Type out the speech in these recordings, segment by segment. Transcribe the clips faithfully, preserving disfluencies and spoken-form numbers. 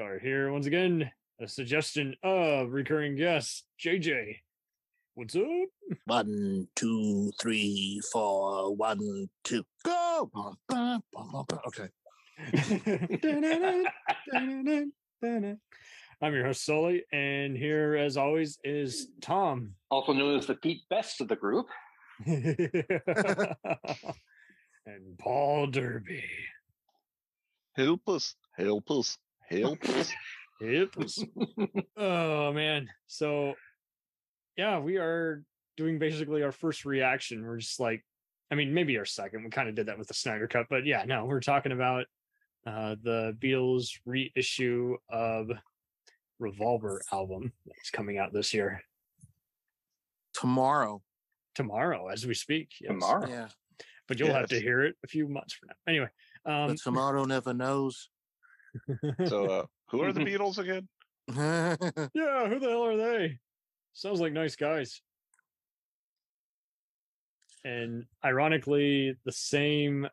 are here once again. A suggestion of recurring guest, J J. What's up? One, two, three, four, one, two, go! Okay. I'm your host, Sully, and here, as always, is Tom. Also known as the Pete Best of the group. And Paul Derby. Help us, help us, help us. Help us. Oh, man. So, yeah, we are doing basically our first reaction. We're just like, I mean, maybe our second. We kind of did that with the Snyder Cut, but yeah, no, we're talking about uh, the Beatles reissue of Revolver album that's coming out this year. Tomorrow. Tomorrow, as we speak. Yes. Tomorrow. Yeah. But you'll Yes. have to hear it a few months from now. Anyway. Um, But tomorrow never knows. So, uh, who are the Beatles again? Yeah. yeah, who the hell are they? Sounds like nice guys. And ironically, the same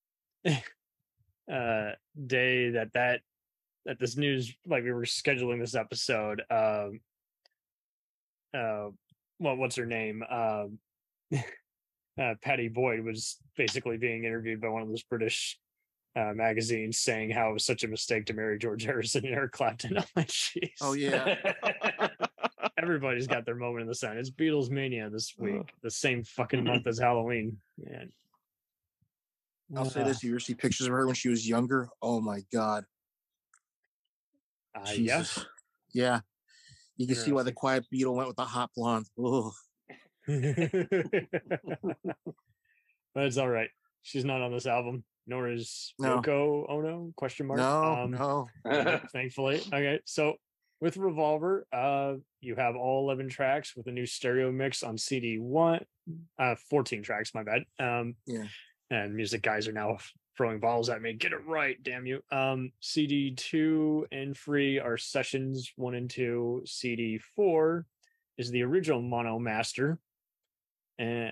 uh, day that that that this news, like we were scheduling this episode, um, uh, well, what's her name? Um, uh, Patty Boyd was basically being interviewed by one of those British uh, magazines, saying how it was such a mistake to marry George Harrison and Eric Clapton. I'm like, jeez. Oh, yeah. Everybody's got their moment in the sun. It's Beatles Mania this week, the same fucking month as Halloween. Man. I'll say this. You ever see pictures of her when she was younger? Oh, my God. Uh, yeah. Jesus. Yeah. You can see why the Interesting. Quiet Beatle went with the hot blonde. Ugh. But it's all right. She's not on this album, nor is No. Yoko Ono? Question mark. No, Um, no. Thankfully. Okay, so with Revolver, uh, you have all eleven tracks with a new stereo mix on C D one, uh, fourteen tracks. My bad. Um, Yeah. and music guys are now throwing balls at me. Get it right, damn you. Um, C D two and three are sessions one and two. C D four is the original mono master, and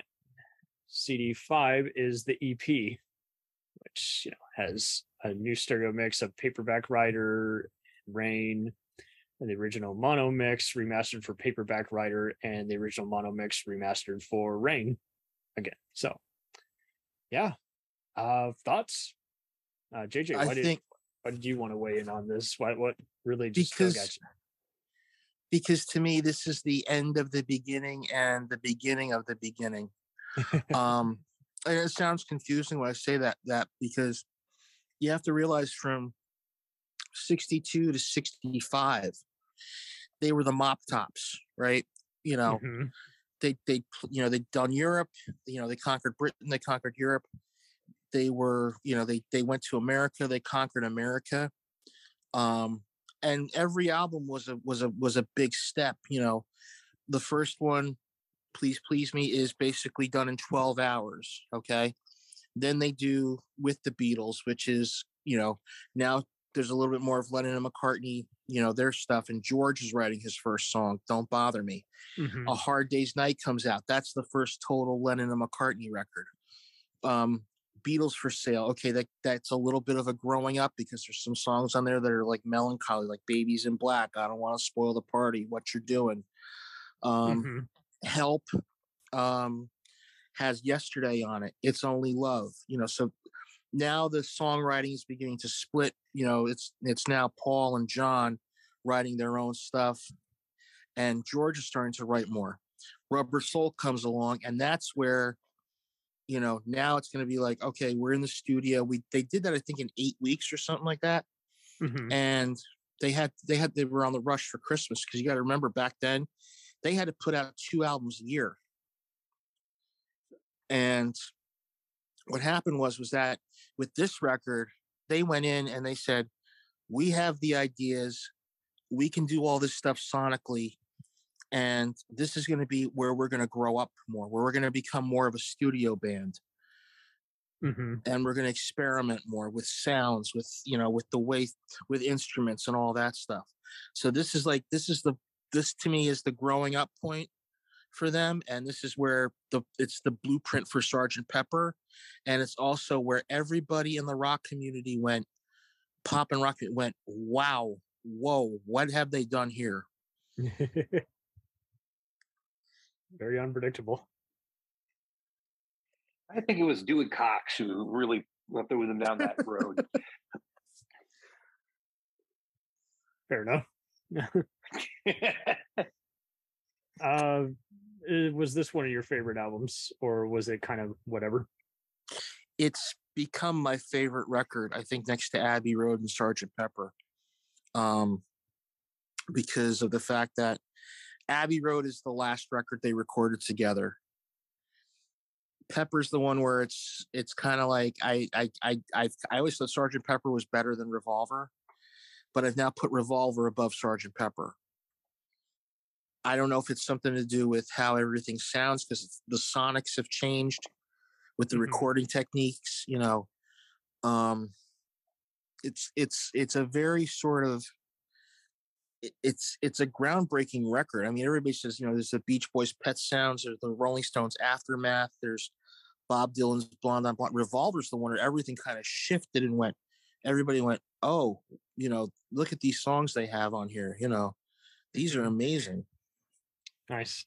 C D five is the E P, which you know has a new stereo mix of Paperback Writer, Rain, and the original mono mix remastered for Paperback Writer, and the original mono mix remastered for Rain again. So, yeah. Uh, thoughts? Uh, J J, why I did think why did you want to weigh in on this? What what really just stuck because at because to me this is the end of the beginning and the beginning of the beginning. you? Um, and it sounds confusing when I say that that because you have to realize from sixty-two to sixty-five, they were the mop tops, right? You know, Mhm. they they you know they'd done Europe, you know they conquered Britain, they conquered Europe. They were, you know, they they went to America, they conquered America. Um, and every album was a was a was a big step. You know, the first one, Please Please Me, is basically done in twelve hours. Okay. Then they do With the Beatles, which is, you know, now there's a little bit more of Lennon and McCartney, you know, their stuff. And George is writing his first song, Don't Bother Me. Mhm. A Hard Day's Night comes out. That's the first total Lennon and McCartney record. Um, Beatles for Sale. Okay, that that's a little bit of a growing up because there's some songs on there that are like melancholy, like Babies in Black, I Don't Want to Spoil the Party, What You're Doing. Um, Mhm. Help um, has Yesterday on it. It's Only Love. You know, so now the songwriting is beginning to split. You know, it's it's now Paul and John writing their own stuff, and George is starting to write more. Rubber Soul comes along, and that's where, you know, now it's going to be like, okay, we're in the studio. We they did that, I think, in eight weeks or something like that, Mhm. and they had they had they were on the rush for Christmas because you got to remember back then they had to put out two albums a year. And what happened was was that with this record, they went in and they said, we have the ideas, we can do all this stuff sonically, and this is going to be where we're going to grow up more, where we're going to become more of a studio band. Mhm. And we're going to experiment more with sounds, with, you know, with the way, with instruments and all that stuff. So this is like, this is the, this to me is the growing up point for them. And this is where the, it's the blueprint for Sergeant Pepper. And it's also where everybody in the rock community went, pop and rock went, wow, whoa, what have they done here? Very unpredictable. I think it was Dewey Cox who really went through them down that road. Fair enough. uh, eh, was this one of your favorite albums, or was it kind of whatever? It's become my favorite record, I think, next to Abbey Road and Sergeant Pepper, um, because of the fact that Abbey Road is the last record they recorded together. Pepper's the one where it's it's kind of like I I I I I always thought Sergeant Pepper was better than Revolver, but I've now put Revolver above Sergeant Pepper. I don't know if it's something to do with how everything sounds, because the sonics have changed with the Mhm. recording techniques. You know, um, it's it's it's a very sort of it- it's it's a groundbreaking record. I mean, everybody says, you know, there's the Beach Boys' Pet Sounds, there's the Rolling Stones' Aftermath, there's Bob Dylan's Blonde on Blonde. Revolver's the one where everything kind of shifted and went. Everybody went, oh, you know, look at these songs they have on here. You know, these are Mhm. amazing. Nice.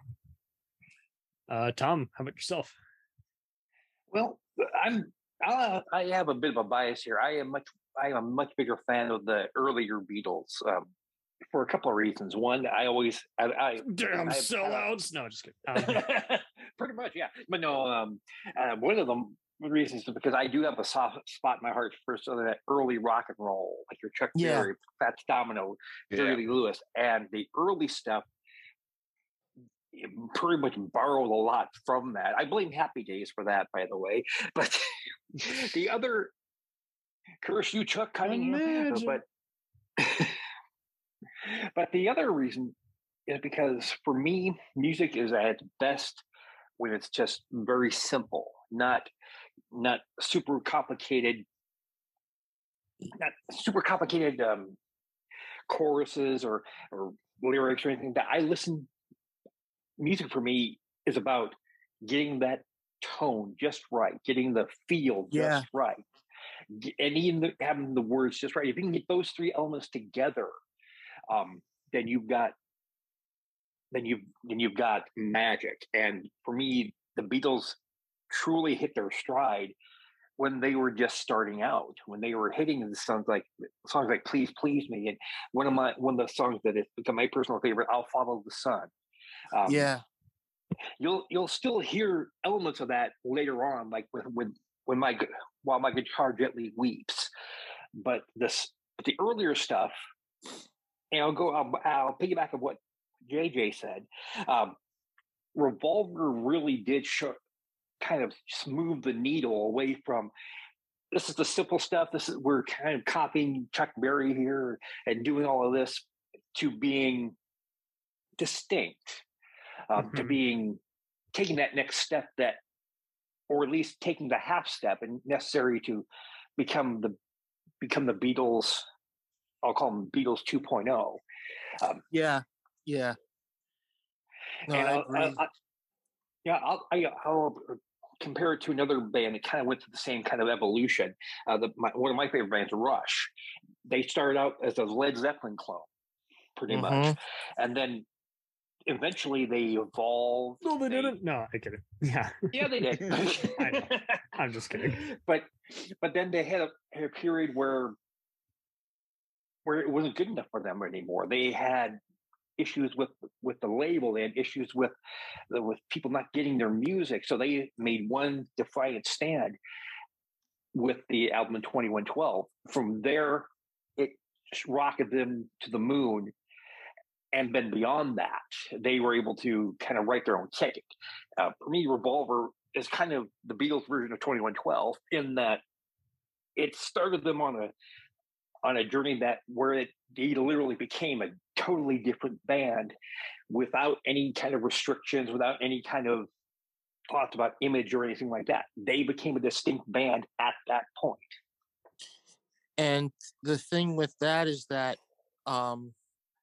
Uh, Tom, how about yourself? Well, I'm uh, I have a bit of a bias here. I am much I am a much bigger fan of the earlier Beatles um, for a couple of reasons. One, I always I, I Damn I've had a- sellouts! No, just kidding. Um, pretty much, yeah. But no, um, uh, one of them reasons is because I do have a soft spot in my heart for some of that early rock and roll, like your Chuck Yeah. Berry, Fats Domino, Jerry Yeah. Lee Lewis, and the early stuff pretty much borrowed a lot from that. I blame Happy Days for that, by the way. But the other, curse you, Chuck Cunningham. Imagine. But but the other reason is because for me, music is at its best when it's just very simple, not not super complicated, not super complicated um, choruses or or lyrics or anything. That I listen. Music for me is about getting that tone just right, getting the feel just Yeah. right, g- and even the, having the words just right. If you can get those three elements together, um, then you've got then you've then you've got magic. And for me, the Beatles truly hit their stride when they were just starting out, when they were hitting the songs like songs like "Please Please Me," and one of my one of the songs that has become my personal favorite, "I'll Follow the Sun." Um, Yeah. you'll you'll still hear elements of that later on, like with when when my gu- while my guitar gently weeps. But this the earlier stuff, and I'll go I'll, I'll piggyback of what J J said. Um, Revolver really did show, kind of smooth the needle away from this is the simple stuff. This is we're kind of copying Chuck Berry here and doing all of this to being distinct, um, to Mhm. being taking that next step that or at least taking the half step and necessary to become the become the Beatles. I'll call them Beatles 2.0. Um, Yeah. Yeah. No, and I I'll, agree. I'll, I, yeah, I'll, I, I'll compare it to another band that kind of went through the same kind of evolution. Uh, the, my, one of my favorite bands, Rush. They started out as a Led Zeppelin clone, pretty much, Mhm. and then eventually they evolved. No, they didn't. No, I get it. Yeah, Yeah, they did. I know. I'm just kidding. But but then they had a, had a period where where it wasn't good enough for them anymore. They had issues with with the label. They had issues with with people not getting their music. So they made one defiant stand with the album twenty-one twelve. From there, it rocketed them to the moon. And then beyond that, they were able to kind of write their own ticket. Uh, for me, Revolver is kind of the Beatles version of twenty-one twelve in that it started them on a on a journey that where it they literally became a totally different band without any kind of restrictions, without any kind of thoughts about image or anything like that. They became a distinct band at that point. And the thing with that is that um,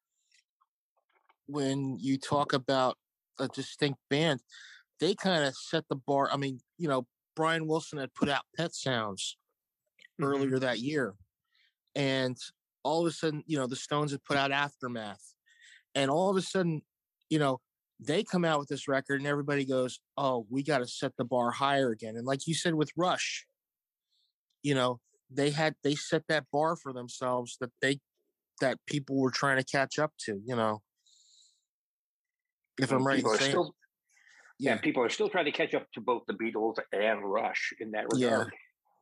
when you talk about a distinct band, they kind of set the bar. I mean, you know, Brian Wilson had put out Pet Sounds Mhm. earlier that year, and all of a sudden, you know, the Stones had put out Aftermath, and all of a sudden, you know, they come out with this record, and everybody goes, "Oh, we got to set the bar higher again." And like you said with Rush, you know, they had they set that bar for themselves that they that people were trying to catch up to. You know, if I'm right in People are saying, still, yeah. yeah, people are still trying to catch up to both the Beatles and Rush in that yeah. regard.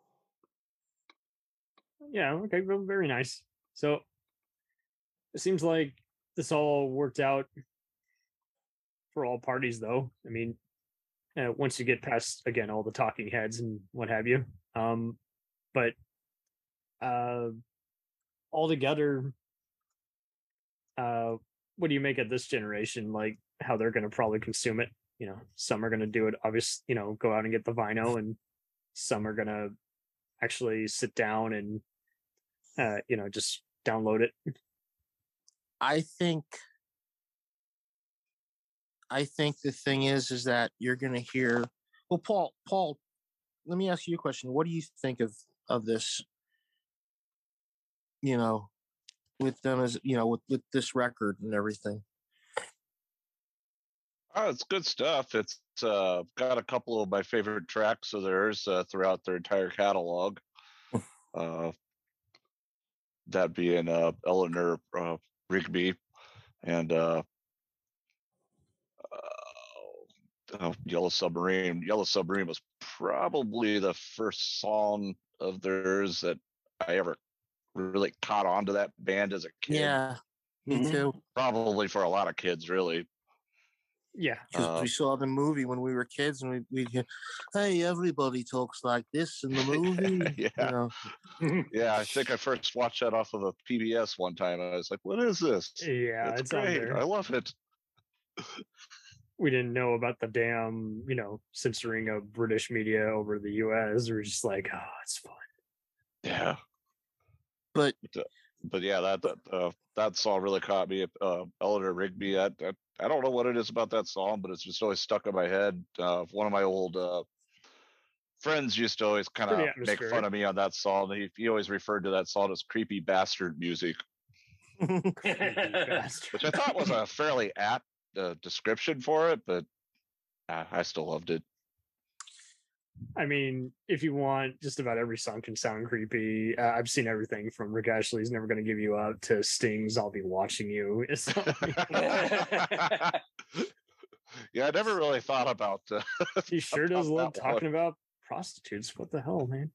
Yeah, okay, well, very nice. So it seems like this all worked out for all parties, though. I mean, uh, once you get past again all the talking heads and what have you, um, but uh, altogether, uh, what do you make of this generation? Like how they're going to probably consume it. You know, some are going to do it, obviously, you know, go out and get the vinyl, and some are going to actually sit down and, uh, you know, just download it. I think I think the thing is is that you're gonna hear well Paul Paul let me ask you a question. What do you think of of this, you know, with them as you know, with, with this record and everything? Oh, it's good stuff. It's uh, got a couple of my favorite tracks of theirs uh, throughout their entire catalog. uh, that being uh, Eleanor uh, Rigby and uh, uh, Yellow Submarine. Yellow Submarine was probably the first song of theirs that I ever really caught on to that band as a kid. Yeah, me Mhm. too. Probably for a lot of kids, really. Yeah. Because Uh, we saw the movie when we were kids, and we we hear, hey, everybody talks like this in the movie. Yeah. You know, Yeah, I think I first watched that off of a P B S one time. And I was like, "What is this? Yeah, It's it's on great. there. I love it." We didn't know about the damn, you know, censoring of British media over the U S. We're just like, oh, it's fun. Yeah, but but yeah, that that uh, that song really caught me. Uh, Eleanor Rigby. I, I I don't know what it is about that song, but it's just always stuck in my head. Uh, one of my old uh, friends used to always kind Pretty of make fun atmospheric. of me on that song. He, he always referred to that song as creepy bastard music, Creepy bastard. which I thought was a fairly apt uh, description for it, but uh, I still loved it. I mean, if you want, just about every song can sound creepy. Uh, I've seen everything from Rick Ashley's "Never Gonna Give You Up" to Sting's "I'll Be Watching You." It's Yeah, I never really thought about. Uh, he sure does about love that one. talking about prostitutes. What the hell, man?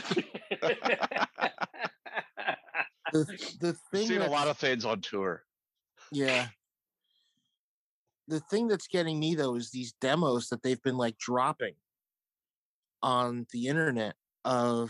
the the thing Seen a that's- lot of things on tour. yeah. The thing that's getting me though is these demos that they've been like dropping on the internet of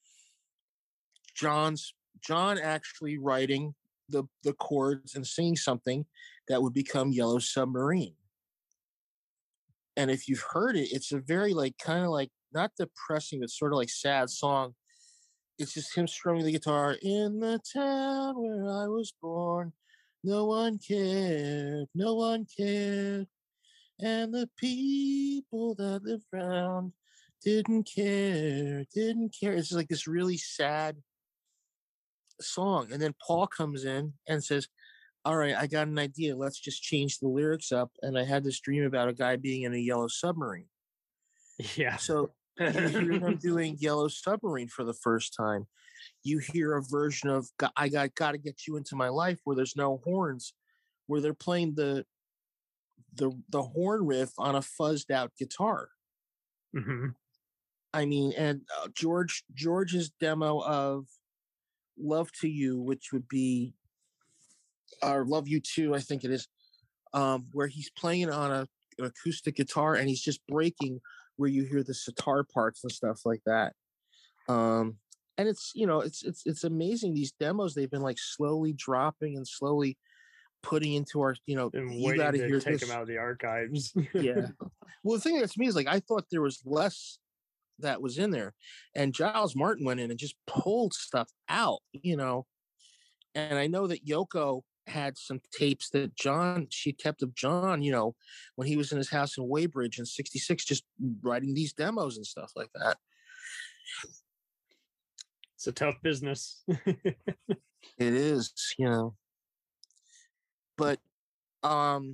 John's John actually writing the the chords and singing something that would become Yellow Submarine. And if you've heard it, it's a very like kind of like not depressing, but sort of like sad song. It's just him strumming the guitar in the town where I was born. No one cared, no one cared. And the people that lived around didn't care, didn't care. It's just like this really sad song. And then Paul comes in and says, all right, I got an idea. Let's just change the lyrics up. And I had this dream about a guy being in a yellow submarine. Yeah. So you hear them doing Yellow Submarine for the first time. You hear a version of I got got to get you into my life where there's no horns, where they're playing the the the horn riff on a fuzzed out guitar. Mm-hmm. I mean, and uh, George George's demo of "Love to You," which would be or "Love You Too," I think it is, um, where he's playing it on a, an acoustic guitar and he's just breaking where you hear the sitar parts and stuff like that. Um, and it's you know it's it's it's amazing these demos they've been like slowly dropping and slowly putting into our you know Been you got waiting to to hear take this. them out of the archives. Yeah. Well, the thing that's me is like I thought there was less that was in there, and Giles Martin went in and just pulled stuff out, you know. And I know that Yoko had some tapes that John she kept of John, you know, when he was in his house in Weybridge in sixty-six, just writing these demos and stuff like that. It's a tough business. It is, you know. But um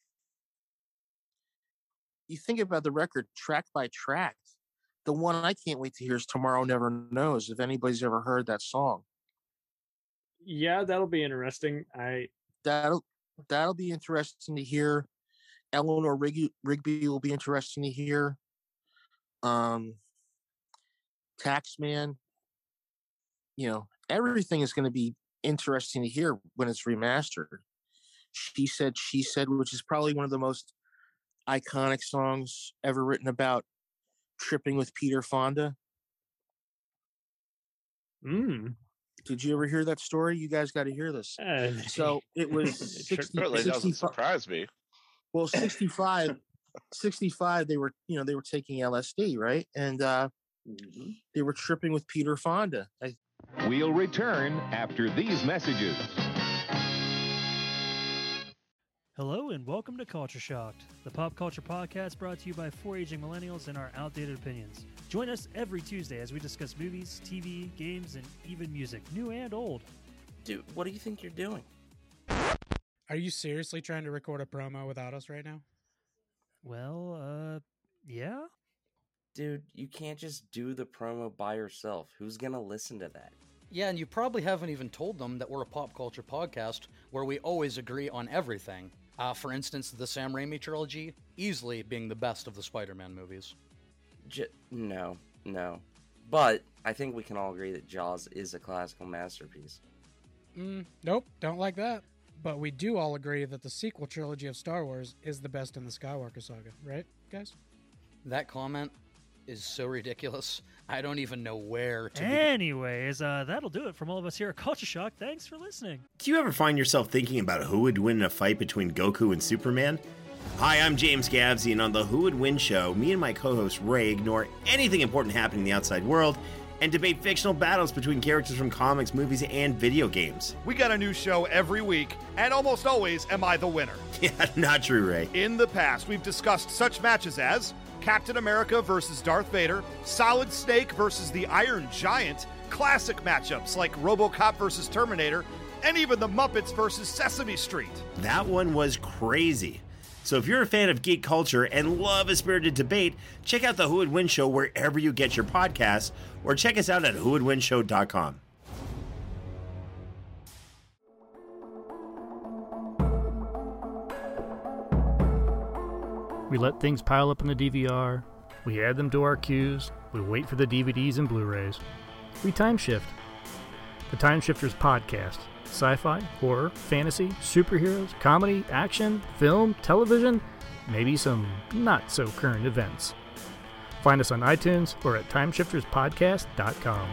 you think about the record track by track. The one I can't wait to hear is Tomorrow Never Knows, if anybody's ever heard that song. Yeah, that'll be interesting. I That'll that'll be interesting to hear. Eleanor Rigby, Rigby will be interesting to hear. Um Taxman, you know, everything is going to be interesting to hear when it's remastered. She Said, She Said, which is probably one of the most iconic songs ever written about tripping with Peter Fonda. mm, Did you ever hear that story? You guys got to hear this. uh, So it was It sixty, Certainly doesn't sixty-five. surprise me. Well, sixty-five, sixty-five, they were, you know, they were taking L S D, right? And uh, Mm-hmm. they were tripping with Peter Fonda. I, We'll return after these messages. Hello and welcome to Culture Shocked, the pop culture podcast brought to you by four aging millennials and our outdated opinions. Join us every Tuesday as we discuss movies, T V, games, and even music, new and old. Dude, what do you think you're doing? Are you seriously trying to record a promo without us right now? Well, uh, yeah? Dude, you can't just do the promo by yourself. Who's gonna listen to that? Yeah, and you probably haven't even told them that we're a pop culture podcast where we always agree on everything. Uh, for instance, the Sam Raimi trilogy, easily being the best of the Spider-Man movies. J- no, no. But I think we can all agree that Jaws is a classical masterpiece. Mm, nope, don't like that. But we do all agree that the sequel trilogy of Star Wars is the best in the Skywalker saga, right, guys? That comment is so ridiculous, I don't even know where to begin. Anyways, uh, that'll do it from all of us here at Culture Shock. Thanks for listening. Do you ever find yourself thinking about who would win in a fight between Goku and Superman? Hi, I'm James Gavsey, and on the Who Would Win show, me and my co-host Ray ignore anything important happening in the outside world and debate fictional battles between characters from comics, movies, and video games. We got a new show every week, and almost always am I the winner. Yeah, not true, Ray. In the past, we've discussed such matches as Captain America versus Darth Vader, Solid Snake versus the Iron Giant, classic matchups like RoboCop versus Terminator, and even the Muppets versus Sesame Street. That one was crazy. So if you're a fan of geek culture and love a spirited debate, check out the Who Would Win show wherever you get your podcasts, or check us out at who would win show dot com. We let things pile up in the D V R, we add them to our queues, we wait for the D V Ds and Blu-rays. We time shift. The Time Shifters Podcast. Sci-fi, horror, fantasy, superheroes, comedy, action, film, television, maybe some not-so-current events. Find us on iTunes or at time shifters podcast dot com.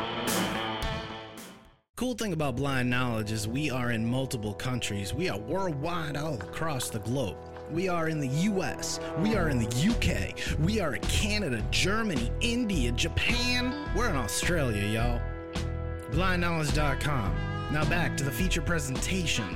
Cool thing about Blind Knowledge is we are in multiple countries. We are worldwide all across the globe. We are in the U S, we are in the U K, we are in Canada, Germany, India, Japan. We're in Australia, y'all. blind knowledge dot com. Now back to the feature presentation.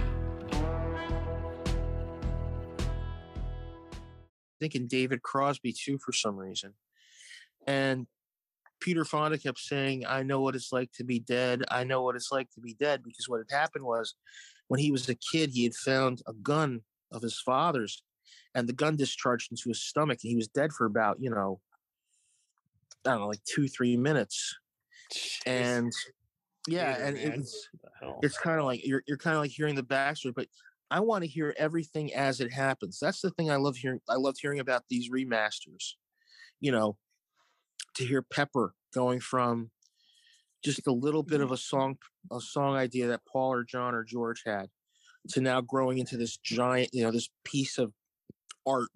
thinking David Crosby too for some reason. And Peter Fonda kept saying, I know what it's like to be dead. I know what it's like to be dead. Because what had happened was when he was a kid, he had found a gun of his father's and the gun discharged into his stomach. And he was dead for about, you know, I don't know, like two, three minutes. Jeez. And yeah, and it's, it's kind of like, you're, you're kind of like hearing the backstory, but I want to hear everything as it happens. That's the thing I love hearing. I loved hearing about these remasters, you know, to hear Pepper going from just a little bit of a song, a song idea that Paul or John or George had to now growing into this giant, you know, this piece of art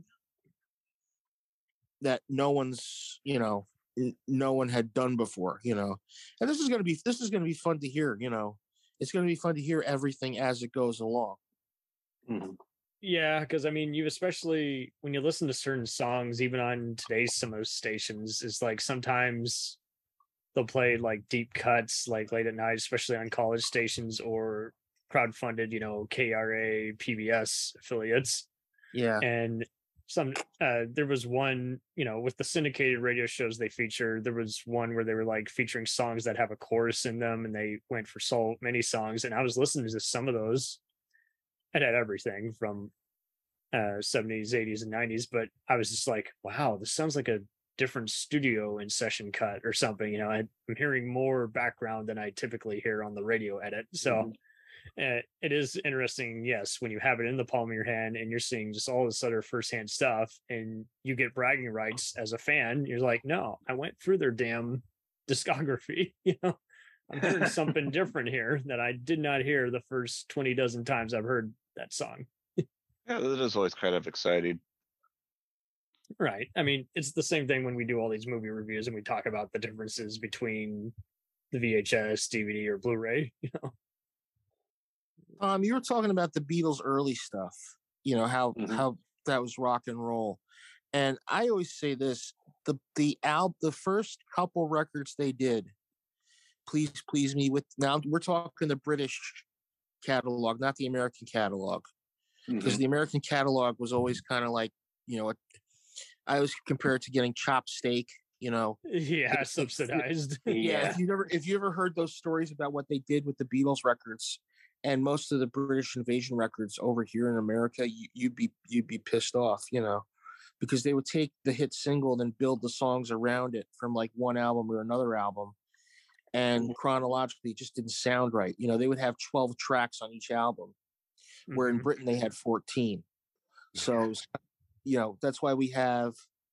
that no one's, you know, no one had done before, you know, and this is going to be, this is going to be fun to hear, you know, it's going to be fun to hear everything as it goes along. Mm-hmm. Yeah, because I mean, you especially when you listen to certain songs, even on today's some of those stations, it's like sometimes they'll play like deep cuts, like late at night, especially on college stations or crowdfunded, you know, K R A, P B S affiliates. Yeah, and some uh there was one, you know, with the syndicated radio shows they feature, there was one where they were like featuring songs that have a chorus in them, and they went for so many songs, and I was listening to some of those. It had everything from uh seventies, eighties, and nineties, but I was just like, wow, this sounds like a different studio in session cut or something. You know, I, I'm hearing more background than I typically hear on the radio edit. So mm-hmm. Uh, it is interesting, yes, when you have it in the palm of your hand and you're seeing just all this other firsthand stuff and you get bragging rights as a fan. You're like, no, I went through their damn discography. You know, I'm hearing something different here that I did not hear the first twenty dozen times I've heard that song. Yeah, that is always kind of exciting. Right. I mean, it's the same thing when we do all these movie reviews and we talk about the differences between the V H S, D V D, or Blu-ray, you know. Um, you were talking about the Beatles' early stuff, you know, how Mhm. how that was rock and roll. And I always say this, the the al- the first couple records they did, Please Please Me With, now we're talking the British catalog, not the American catalog. Because Mhm. the American catalog was always kind of like, you know, I always compare it to getting chopped steak, you know. Yeah, If- if- subsidized. yeah, Yeah. if you ever if you ever heard those stories about what they did with the Beatles records and most of the British Invasion records over here in America, you, you'd be you'd be pissed off, you know, because they would take the hit single and then build the songs around it from like one album or another album, and chronologically it just didn't sound right. You know, they would have twelve tracks on each album, where in Mhm. Britain they had fourteen. So, it was- you know, that's why we have,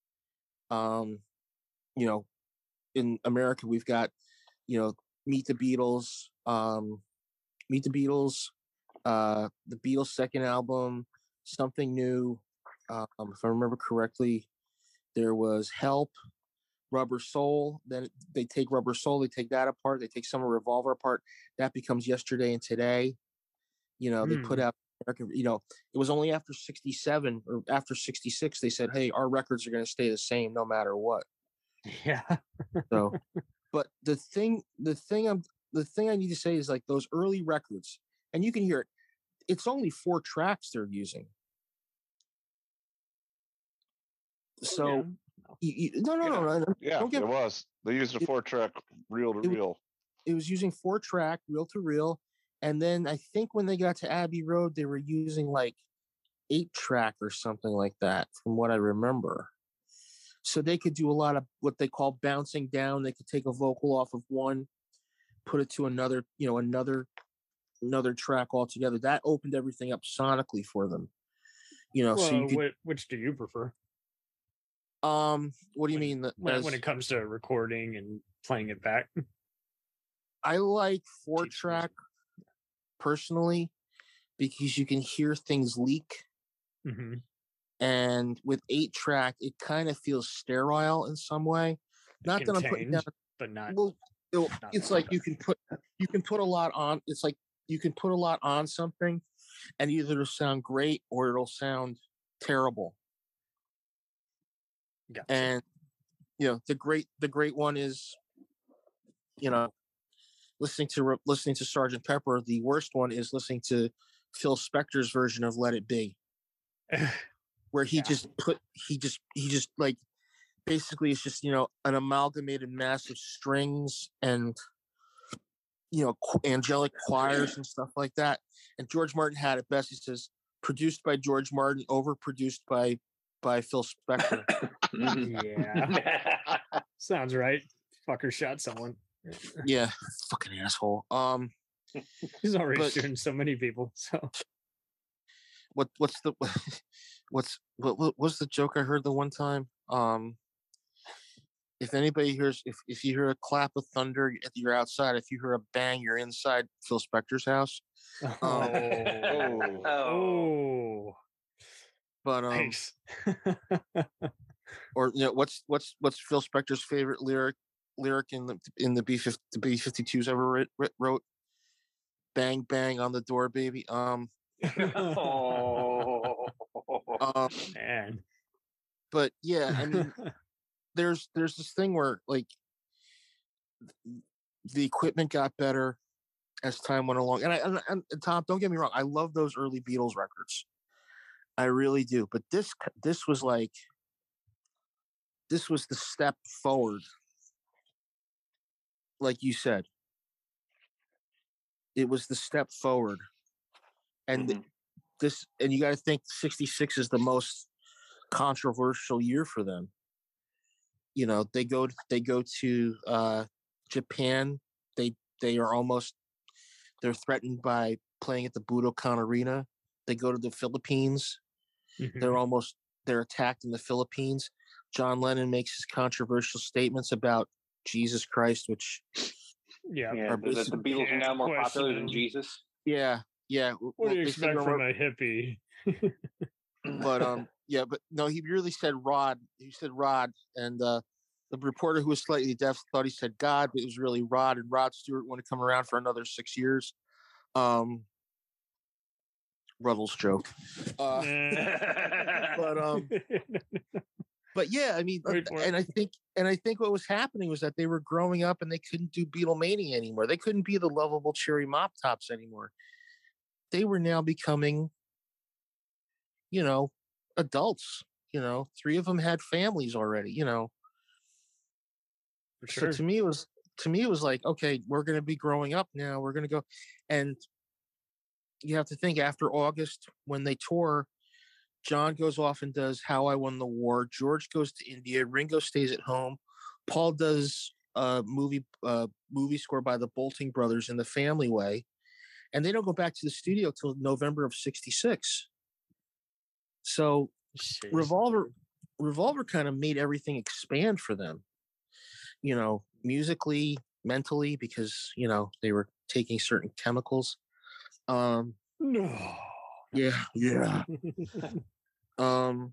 um, you know, in America we've got, you know, Meet the Beatles, um, Meet the Beatles, uh, the Beatles' second album, Something New. Um, if I remember correctly, there was Help, Rubber Soul. Then they take Rubber Soul, they take that apart. They take Summer Revolver apart. That becomes Yesterday and Today. You know, they put Hmm. out, you know, it was only after sixty-seven or after sixty-six they said, hey, our records are going to stay the same no matter what. Yeah. So, but the thing, the thing I'm, the thing I need to say is like those early records, and you can hear it. It's only four tracks they're using. So, you, you, no, no, no, no, no, Yeah, don't get it was. They used a It- four track reel to it was- reel. it was using four track, reel to reel, and then I think when they got to Abbey Road, they were using like eight track or something like that, from what I remember. So they could do a lot of what they call bouncing down. They could take a vocal off of one, put it to another, you know, another another track altogether. That opened everything up sonically for them. You know, so Well, you could. whi- which do you prefer Um, what do you mean? that when, as- when it comes to recording and playing it back? I like four track personally because you can hear things leak. Hmm. And with eight track, it kind of feels sterile in some way. Not that I'm putting Contained, down. but not. Well, it'll- not it's like you can put you can put a lot on. It's like you can put a lot on something, and either it'll sound great or it'll sound terrible. Gotcha. And you know the great the great one is, you know, listening to re- listening to Sergeant Pepper. The worst one is listening to Phil Spector's version of Let It Be, where he just put he just he just like basically it's just, you know, an amalgamated mass of strings and, you know, qu- angelic choirs and stuff like that. And George Martin had it best. He says, produced by George Martin, overproduced by by Phil Spector. Yeah. Sounds right. Fucker shot someone. Yeah, fucking asshole. Um, He's already but- shooting so many people. So what what's the what's what, what what's the joke I heard the one time? Um, if anybody hears if if you hear a clap of thunder, you're outside. If you hear a bang, you're inside Phil Spector's house. Um, oh, oh, but um, nice. or you know, what's what's what's Phil Spector's favorite lyric lyric in the in the B fifty the B fifty-twos ever writ, writ, wrote? Bang bang on the door, baby. Um, Oh. um, Man. but yeah, I mean, there's there's this thing where like the equipment got better as time went along, and I and, and Tom, don't get me wrong, I love those early Beatles records. I really do. But this this was like this was the step forward. Like you said, it was the step forward. And mm-hmm. this, and you got to think sixty-six is the most controversial year for them. You know, they go, they go to uh, Japan. They, they are almost, they're threatened by playing at the Budokan Arena. They go to the Philippines. Mm-hmm. They're almost, they're attacked in the Philippines. John Lennon makes his controversial statements about Jesus Christ, which yeah, yeah the, the Beatles are now more popular than Jesus. Yeah, yeah. What do you expect from a hippie? But um, yeah, but no, he really said Rod. He said Rod, and uh, the reporter who was slightly deaf thought he said God, but it was really Rod. And Rod Stewart wanted to come around for another six years. Um, Ruddle's joke. Uh, but um. But yeah, I mean, and I think, and I think what was happening was that they were growing up and they couldn't do Beatlemania anymore. They couldn't be the lovable cherry mop tops anymore. They were now becoming, you know, adults. You know, three of them had families already. You know, For sure. So to me, it was to me it was like, okay, we're going to be growing up now. We're going to go, and you have to think after August when they tour. John goes off and does How I Won the War. George goes to India. Ringo stays at home. Paul does a movie uh, movie score by the Bolting Brothers in The Family Way. And they don't go back to the studio till November of sixty-six. So Jeez. Revolver Revolver kind of made everything expand for them. You know, musically, mentally, because, you know, they were taking certain chemicals. Um, no. Yeah, yeah. Um.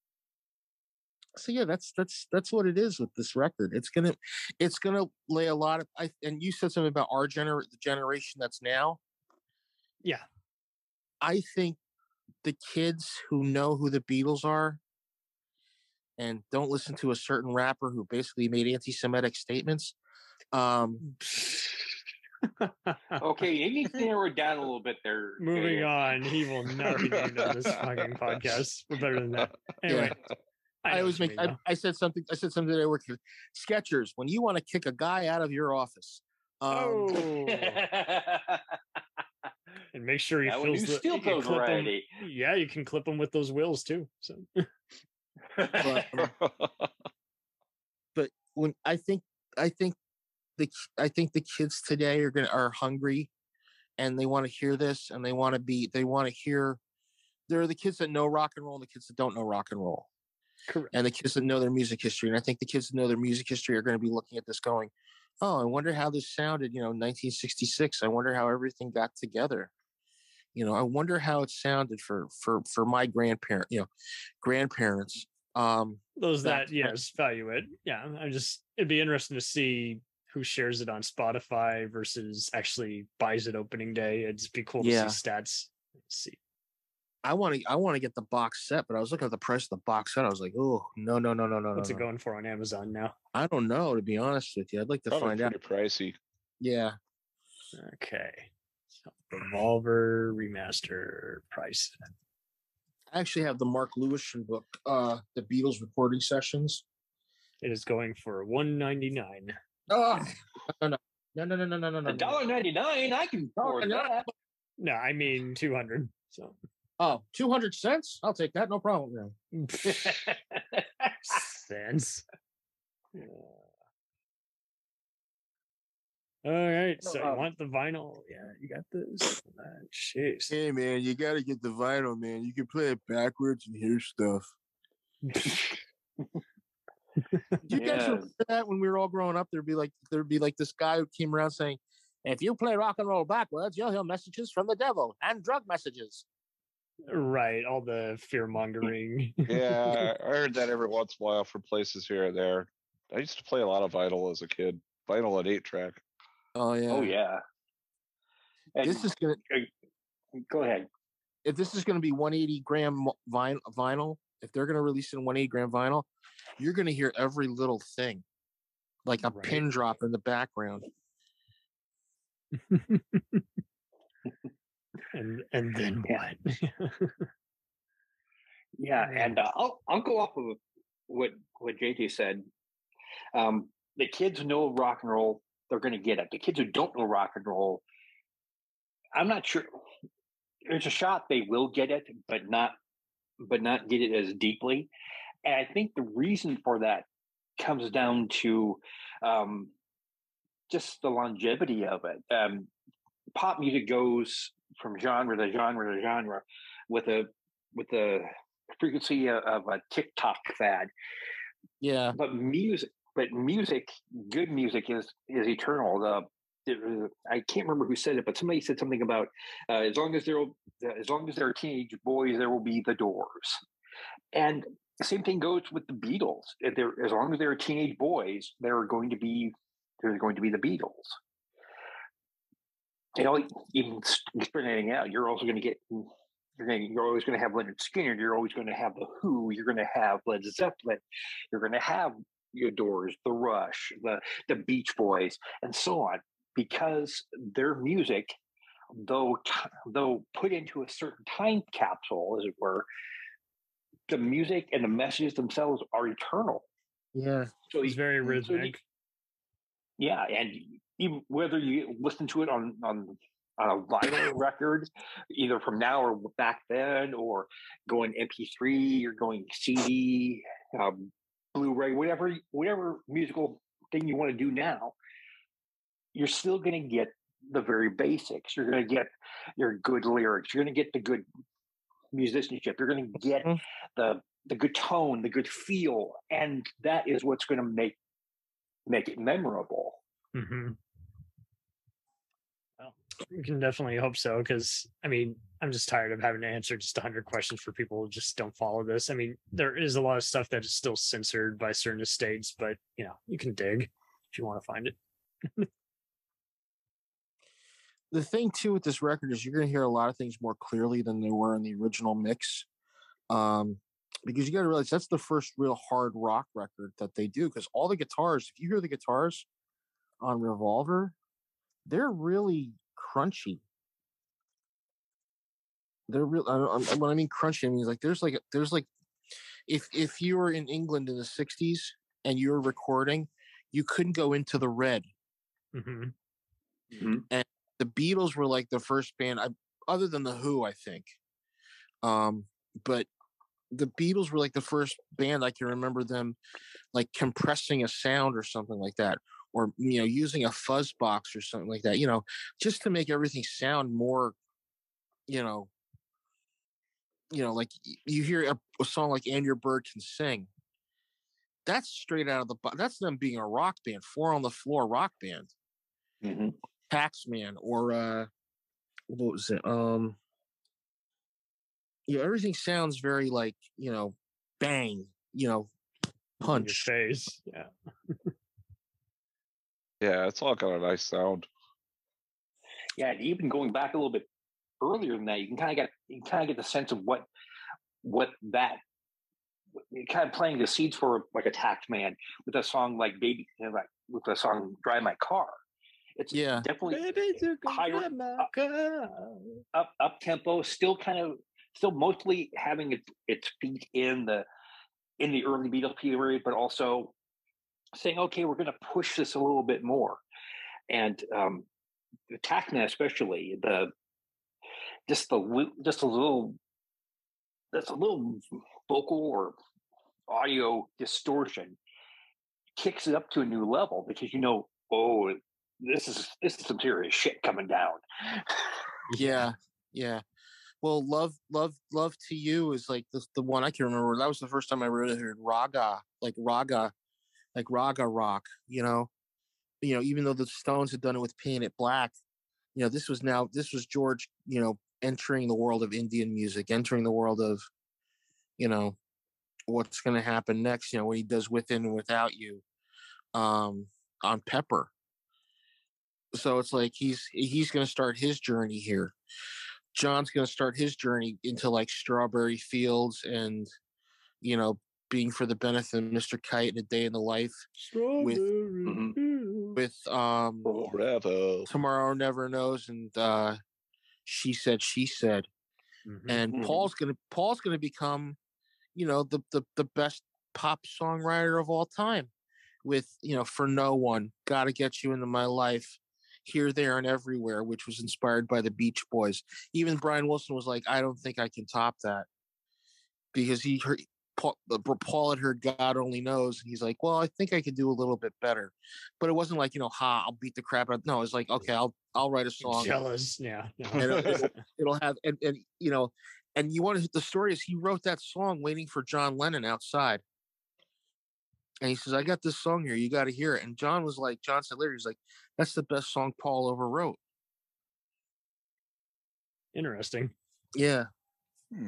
So yeah, that's that's that's what it is with this record. It's gonna, it's gonna lay a lot of. I and you said something about our gener the generation that's now. Yeah, I think the kids who know who the Beatles are and don't listen to a certain rapper who basically made anti-Semitic statements. Um. Okay, you need to narrow it down a little bit there. Moving on, he will not be named on this fucking podcast. We're better than that. Anyway, yeah. I, I always make. I, I said something. I said something that I worked with Skechers. When you want to kick a guy out of your office, um, oh, and make sure he that feels the steel toe variety. Him, yeah, you can clip them with those wheels too. So, but, um, but when I think, I think. The, I think the kids today are going are hungry, and they want to hear this, and they want to be they want to hear. There are the kids that know rock and roll, and the kids that don't know rock and roll, correct, and the kids that know their music history. And I think the kids that know their music history are going to be looking at this, going, "Oh, I wonder how this sounded." You know, nineteen sixty-six. I wonder how everything got together. You know, I wonder how it sounded for for for my grandparent, you know, grandparents. Um, Those that yes value it. Yeah, I'm just. It'd be interesting to see who shares it on Spotify versus actually buys it opening day. It'd just be cool to yeah. see stats. Let's see. I want to I want to get the box set, but I was looking at the price of the box set. I was like, oh, no, no, no, no, no. What's no, it no. going for on Amazon now? I don't know, to be honest with you. I'd like to Probably find out. Pretty pricey. Yeah. Okay. So Revolver remaster price. I actually have the Mark Lewisham book, uh, the Beatles recording sessions. It is going for one ninety-nine. Oh, no, no, no, no, no, no, no, no, no. one dollar ninety-nine. I can afford that. No, I mean two hundred. So. Oh, two hundred cents? I'll take that. No problem. Cents. Yeah. All right. So um, you want the vinyl? Yeah, you got this. Jeez. Hey, man, you got to get the vinyl, man. You can play it backwards and hear stuff. Do you guys Yeah. remember that when we were all growing up? There'd be like there'd be like this guy who came around saying, "If you play rock and roll backwards, you'll hear messages from the devil and drug messages." Right. All the fear mongering. Yeah, I heard that every once in a while from places here and there. I used to play a lot of vinyl as a kid. Vinyl and eight track. Oh yeah. Oh yeah. And This is gonna go ahead. if this is gonna be one eighty gram vinyl, vinyl, if they're gonna release it in one eighty gram vinyl, you're gonna hear every little thing, like a Right. pin drop in the background. and and then what? Yeah, and uh, I'll I'll go off of what what J T said. Um, the kids know rock and roll; they're going to get it. The kids who don't know rock and roll, I'm not sure. There's a shot they will get it, but not but not get it as deeply. And I think the reason for that comes down to um, just the longevity of it. Um, pop music goes from genre to genre to genre with a with a frequency of, of a TikTok fad. Yeah, but music, but music, good music is is eternal. The it, I can't remember who said it, but somebody said something about uh, as long as there as long as there are teenage boys, there will be the Doors, and the same thing goes with the Beatles. If there, as long as there are teenage boys, there are going to be there's going to be the Beatles. You know, even spreading out, you're also going to get you're going you're always going to have Leonard Skinner. You're always going to have the Who. You're going to have Led Zeppelin. You're going to have your Doors, the Rush, the the Beach Boys, and so on, because their music, though though put into a certain time capsule, as it were, the music and the messages themselves are eternal. Yeah, so it's very rhythmic. So, yeah, and even whether you listen to it on on on a vinyl record, either from now or back then, or going M P three or going C D, um, Blu-ray, whatever whatever musical thing you want to do now, you're still going to get the very basics. You're going to get your good lyrics. You're going to get the good musicianship. You're going to get mm-hmm. the the good tone, the good feel, and that is what's going to make make it memorable. Mm-hmm. Well, we can definitely hope so, because I mean, I'm just tired of having to answer just a hundred questions for people who just don't follow this. I mean, there is a lot of stuff that is still censored by certain estates, but you know, you can dig if you want to find it. The thing too with this record is you're going to hear a lot of things more clearly than they were in the original mix, um, because you got to realize that's the first real hard rock record that they do. Because all the guitars, if you hear the guitars on Revolver, they're really crunchy. They're real. I, when I mean crunchy, I mean like there's like there's like if if you were in England in the sixties and you were recording, you couldn't go into the red. Mm-hmm. Mm-hmm. And the Beatles were like the first band, I, other than the Who, I think. Um, but the Beatles were like the first band I can remember them like compressing a sound or something like that, or you know, using a fuzz box or something like that. You know, just to make everything sound more, you know, you know, like you hear a, a song like "And Your Bird Can Sing." That's straight out of the. That's them being a rock band, four on the floor rock band. Mm-hmm. Taxman or uh what was it um you know, everything sounds very like, you know, bang, you know, punch face. Yeah. Yeah, it's all got a nice sound. Yeah, and even going back a little bit earlier than that, you can kind of get you can kind of get the sense of what what that kind of playing the seeds for like a Taxman with a song like Baby, you know, like with the song Drive My Car. It's yeah, definitely Baby, higher, up, up up tempo, still kind of still mostly having its its feet in the in the early Beatles period, but also saying, okay, we're going to push this a little bit more. And um, the Taxman, especially the just the just a little that's a little vocal or audio distortion kicks it up to a new level, because you know, oh, this is this is some serious shit coming down. Yeah, yeah. Well, love, love, love to you is like the the one I can remember. That was the first time I really heard raga, like raga, like raga rock. You know, you know, even though the Stones had done it with Paint It Black, you know, this was now this was George, you know, entering the world of Indian music, entering the world of, you know, what's going to happen next. You know, what he does Within and Without You, um, on Pepper. So it's like he's he's going to start his journey here. John's going to start his journey into like Strawberry Fields and, you know, being for the benefit of Mister Kite and A Day in the Life with with um Forever. Tomorrow Never Knows and uh, She Said She Said. Mm-hmm. And mm-hmm. Paul's going to Paul's going to become, you know, the the the best pop songwriter of all time, with you know, For No One, Gotta Get You Into My Life, Here, There, and Everywhere, which was inspired by the Beach Boys. Even Brian Wilson was like, I don't think I can top that, because he heard Paul, Paul had heard God Only Knows, and he's like, well, I think I could do a little bit better. But it wasn't like, you know, ha, I'll beat the crap out. No, it's like, okay, I'll I'll write a song. Jealous, yeah. No. And it'll, it'll, it'll have and, and you know, and you want to the story is he wrote that song waiting for John Lennon outside. And he says, I got this song here, you got to hear it. And John was like, John said later, he's like, that's the best song Paul ever wrote. Interesting. Yeah. Hmm.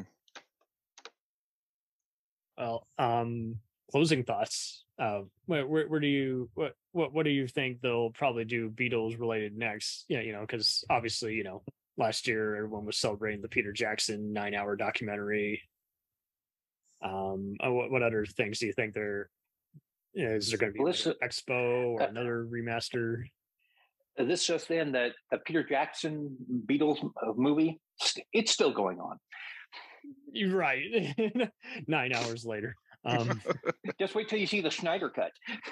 Well, um, closing thoughts. Uh, where, where, where do you what what what do you think they'll probably do Beatles related next? Yeah, you know, because obviously, you know, last year everyone was celebrating the Peter Jackson nine hour documentary. Um, uh, what what other things do you think they're? You know, is there going to be like an expo or another remaster? This just in that the Peter Jackson Beatles movie, it's still going on. You're right. Nine hours later. Um, Just wait till you see the Schneider cut.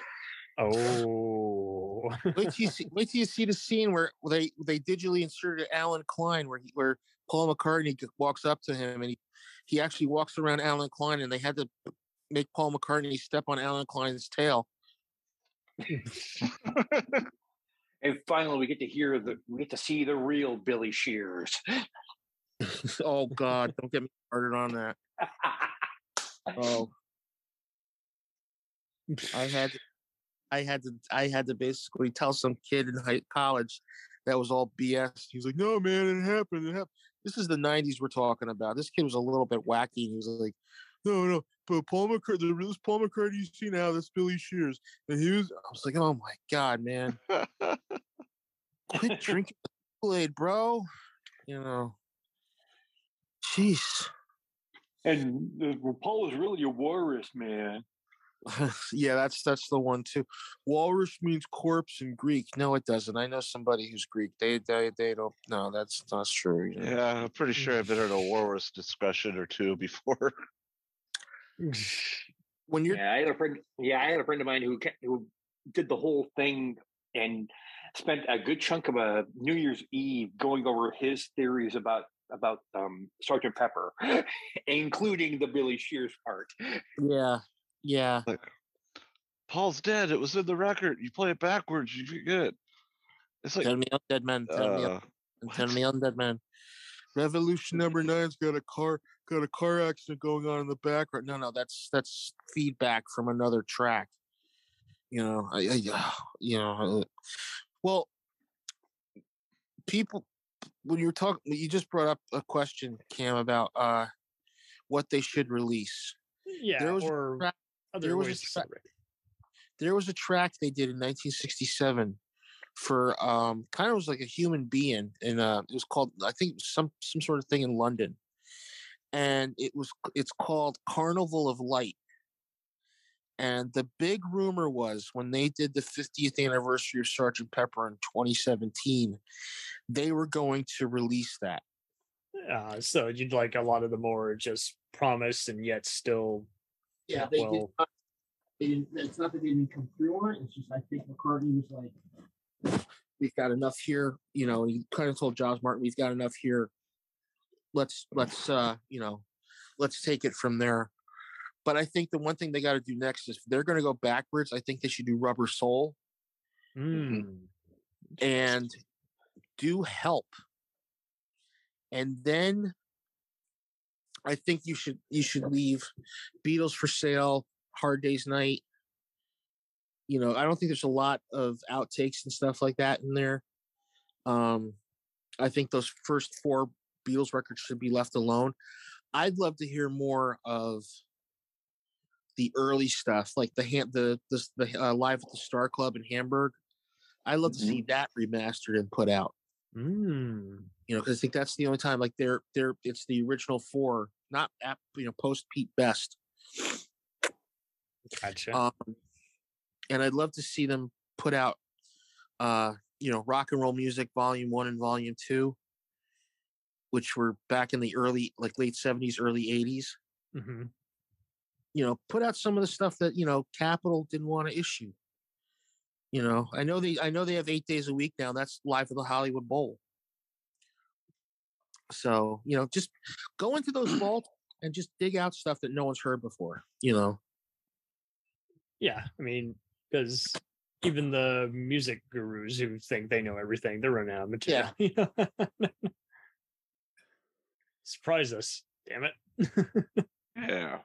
Oh, wait till you see, wait till you see the scene where they they digitally inserted Alan Klein, where he, where Paul McCartney walks up to him, and he he actually walks around Alan Klein, and they had to make Paul McCartney step on Alan Klein's tail. And finally, we get to hear the we get to see the real Billy Shears. Oh God! Don't get me started on that. Oh, I had, to, I had to, I had to basically tell some kid in high college that was all B S. He was like, "No, man, it happened. It happened." This is the nineties we're talking about. This kid was a little bit wacky. He was like, "No, no, but Paul McCartney, the realest Paul McCartney you see now, that's Billy Shears." And he was, I was like, "Oh my God, man, quit drinking the Kool-Aid, bro." You know. Jeez. And uh, Paul is really a walrus, man. Yeah, that's that's the one too. Walrus means corpse in Greek. No, it doesn't. I know somebody who's Greek. They they they don't. No, that's not true. You know? Yeah, I'm pretty sure I've been in a walrus discussion or two before. When you're, yeah, I had a friend. Yeah, I had a friend of mine who who did the whole thing and spent a good chunk of a New Year's Eve going over his theories about about um, Sergeant Pepper, including the Billy Shears part. Yeah, yeah. Like, Paul's dead. It was in the record. You play it backwards, you forget. It's like, tell me Undead Man. Tell uh, me, up, tell me Undead Man. Revolution Number Nine's got a car got a car accident going on in the background. No, no, that's that's feedback from another track. You know, I, I you know, well, people. When you were talking, you just brought up a question, Cam, about uh, what they should release. Yeah, there was or a track, other there was ways a to track, celebrate. there was a track they did in nineteen sixty-seven for um, kind of was like a human being, and uh, it was called, I think, some some sort of thing in London, and it was it's called Carnival of Light. And the big rumor was when they did the fiftieth anniversary of Sergeant Pepper in twenty seventeen, they were going to release that. Uh, so you'd like a lot of the more just promised and yet still. Yeah, they well, did. Not, they didn't, it's not that they didn't come through on it. It's just I think McCartney was like, "We've got enough here." You know, he kind of told Giles Martin, "We've got enough here. Let's let's uh, you know, let's take it from there." But I think the one thing they got to do next is if they're going to go backwards, I think they should do Rubber Soul mm. and do Help. And then I think you should you should leave Beatles for Sale, Hard Day's Night. You know, I don't think there's a lot of outtakes and stuff like that in there. Um, I think those first four Beatles records should be left alone. I'd love to hear more of the early stuff, like the the the, the uh, Live at the Star Club in Hamburg. I'd love mm-hmm. to see that remastered and put out. Mm. You know, because I think that's the only time, like they're they're it's the original four, not at, you know, post Pete Best. Gotcha. Um, and I'd love to see them put out, uh, you know, Rock and Roll Music Volume One and Volume Two, which were back in the early, like late seventies, early eighties. Mm-hmm. you know, put out some of the stuff that, you know, Capitol didn't want to issue. You know, I know they I know they have eight days a week now. That's live at the Hollywood Bowl. So, you know, just go into those vaults and just dig out stuff that no one's heard before, you know. Yeah, I mean, because even the music gurus who think they know everything, they're running out of material. Yeah. Surprise us, damn it. Yeah.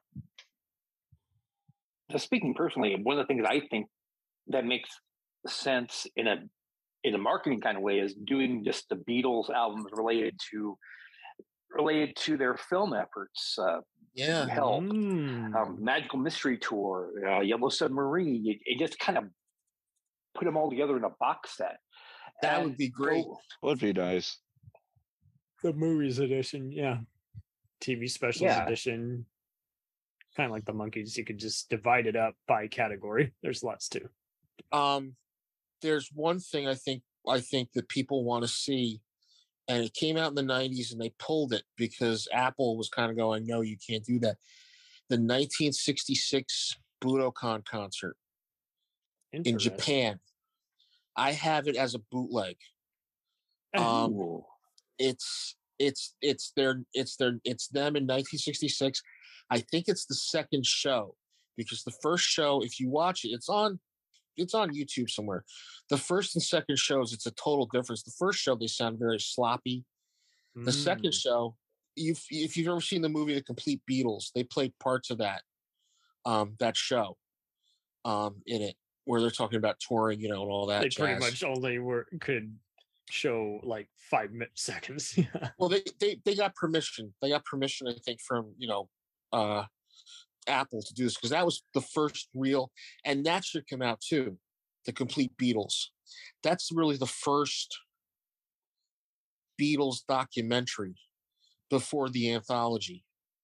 So speaking personally, one of the things I think that makes sense in a in a marketing kind of way is doing just the Beatles albums related to related to their film efforts. Uh, yeah, Help, mm. um, Magical Mystery Tour, uh, Yellow Submarine. You, you just kind of put them all together in a box set. That and would be great. Go, would be nice. The movies edition, yeah. T V specials Yeah. edition. Kind of like the Monkeys. You could just divide it up by category. There's lots too. Um, there's one thing I think I think that people want to see, and it came out in the nineties, and they pulled it because Apple was kind of going, "No, you can't do that." The nineteen sixty-six Budokan concert in Japan. I have it as a bootleg. Um, Ooh. it's it's it's their it's their it's them in nineteen sixty-six. I think it's the second show, because the first show, if you watch it, it's on it's on YouTube somewhere. The first and second shows, it's a total difference. The first show, they sound very sloppy. The Mm. second show, you've, if you've ever seen the movie The Complete Beatles, they played parts of that um, that show um, in it, where they're talking about touring, you know, and all that. They jazz. pretty much only were could show like five minute seconds. Yeah. Well, they, they they got permission. They got permission, I think, from, you know, uh, Apple to do this, because that was the first real, and that should come out too. The Complete Beatles. That's really the first Beatles documentary before the anthology.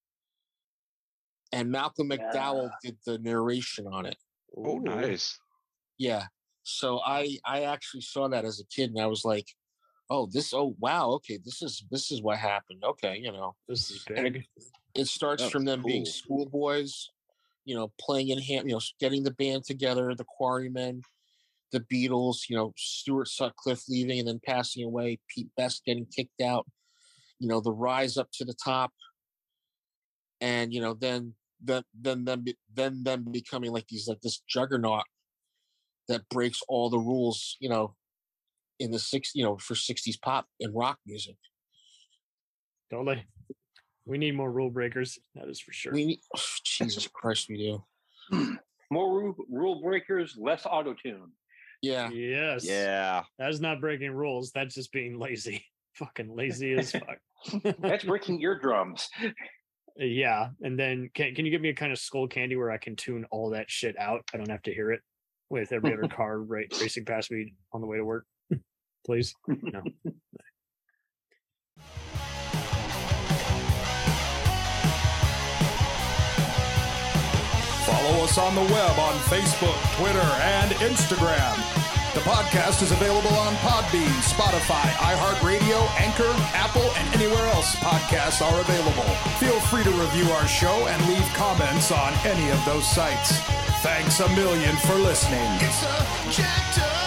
And Malcolm McDowell Yeah. did the narration on it. Oh, nice. Yeah. So I I actually saw that as a kid, and I was like, oh, this oh wow, okay, this is this is what happened. Okay, you know. This is And big. it, it starts That's from them being cool. schoolboys, you know, playing in hand, you know, getting the band together, the Quarrymen, the Beatles, you know, Stuart Sutcliffe leaving and then passing away, Pete Best getting kicked out, you know, the rise up to the top, and you know, then then then then then them becoming like these like this juggernaut that breaks all the rules, you know, in the six, you know, for sixties pop and rock music. Totally. We need more rule breakers. That is for sure. We need, oh, Jesus Christ, we do. More rule, rule breakers, less auto tune. Yeah. Yes. Yeah. That is not breaking rules. That's just being lazy. Fucking lazy as fuck. That's breaking eardrums. Yeah. And then can can you give me a kind of skull candy where I can tune all that shit out? I don't have to hear it with every other car right racing past me on the way to work. Please. No. Follow us on the web on Facebook, Twitter, and Instagram. The podcast is available on Podbean, Spotify, iHeartRadio, Anchor, Apple, and anywhere else podcasts are available. Feel free to review our show and leave comments on any of those sites. Thanks a million for listening. It's a jacked up